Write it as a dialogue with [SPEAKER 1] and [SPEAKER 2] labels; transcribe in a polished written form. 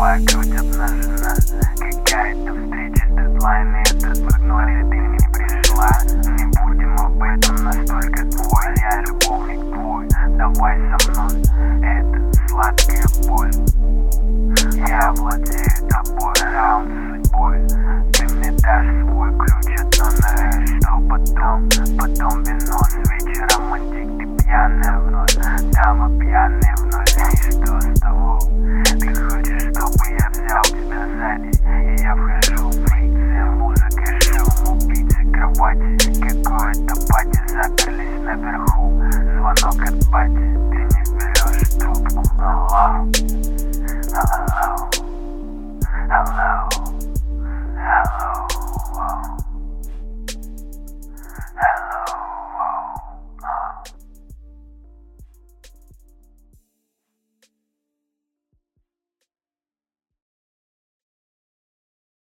[SPEAKER 1] голова крутит на жена. Какая-то встреча, дедлайн, и этот проигнорит, ты не пришла. Не будем об этом, настолько твой. Я любовник твой, давай со мной. Это сладкая боль. Я владею тобой, раунд с судьбой. Ты мне дашь свой ключ от номера. И что потом? Потом вино с вечера, романтик, ты пьяная вновь. Дама пьяная вновь, и что с того? Ты хочешь, чтобы я взял тебя сзади? И я вхожу в фрикция, музыка, шум, убийцы, кровати. Какое-то пати, заперлись наверху. Звонок от бати, ты не берешь трубку. Алло, алло, алло.